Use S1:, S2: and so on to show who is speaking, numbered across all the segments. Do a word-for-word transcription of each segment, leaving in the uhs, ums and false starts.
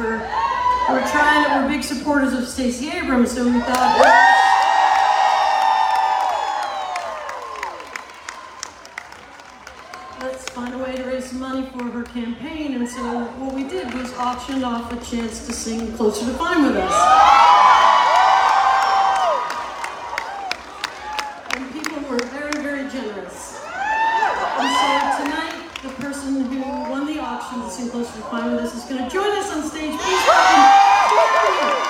S1: we're, we're trying to, we're big supporters of Stacey Abrams, so we thought, let's find a way to raise some money for her campaign. And so what we did was auctioned off a chance to sing Closer to Fine with us. And people were very, very generous. And so tonight, the person who won the auction to sing Closer to Fine with us is going to join us on stage. Please welcome.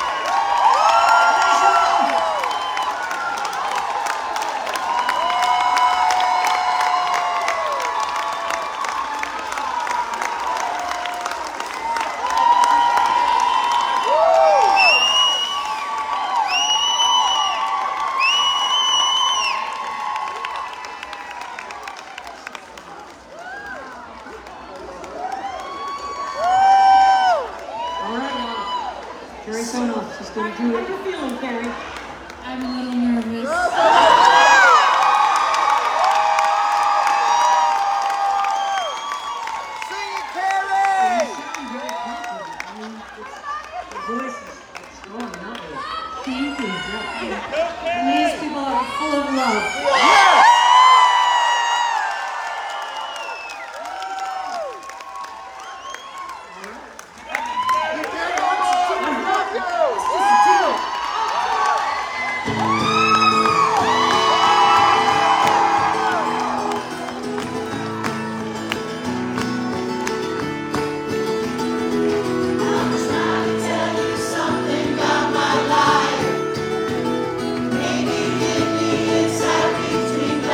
S1: Carrie Sonos, she's going to do it. How are you feeling, Carrie?
S2: I'm a little nervous.
S3: Sing it, Carrie!
S1: You sound very confident. I mean, it's, the voice is strong, not it? Thank you. Yeah. And these people are full of love.
S3: Yeah.
S4: Maybe hit me inside between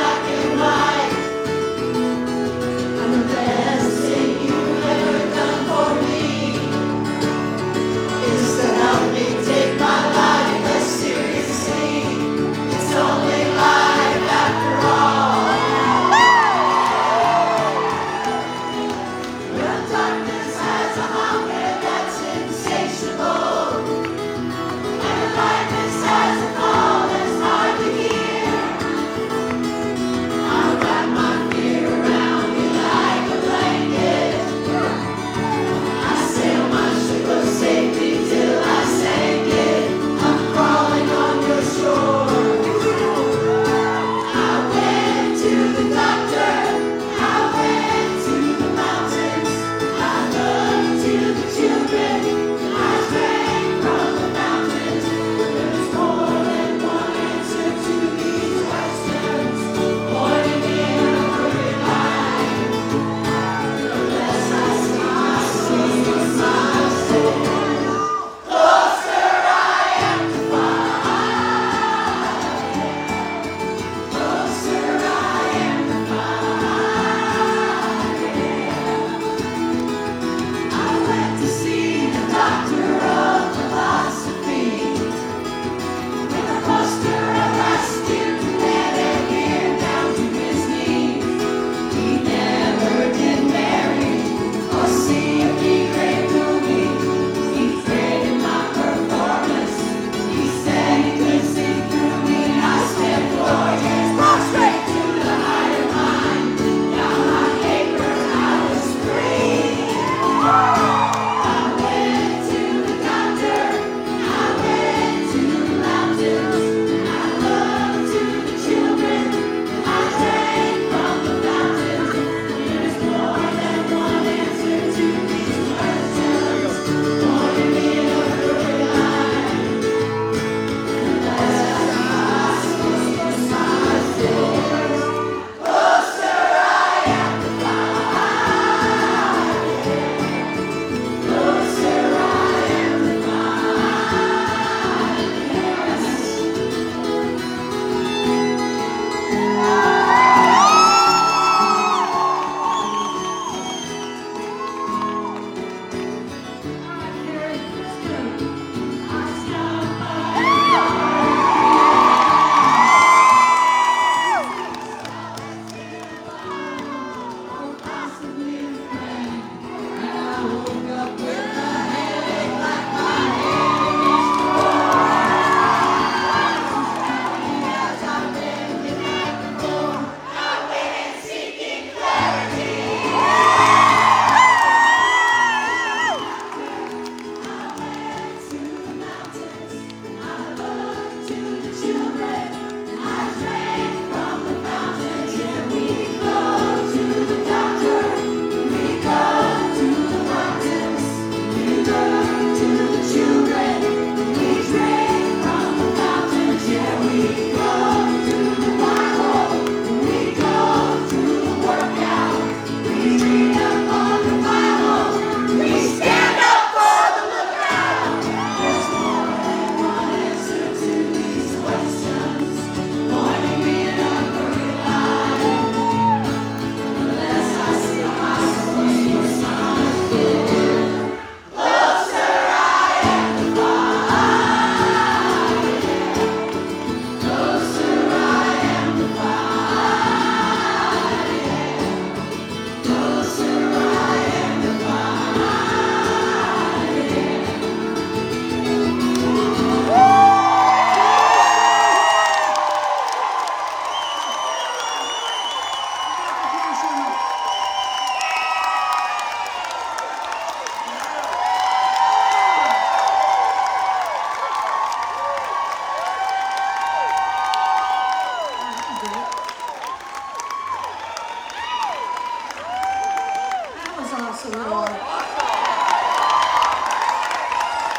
S1: awesome at all.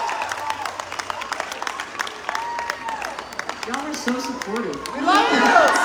S4: Y'all are so supportive.
S3: We love you.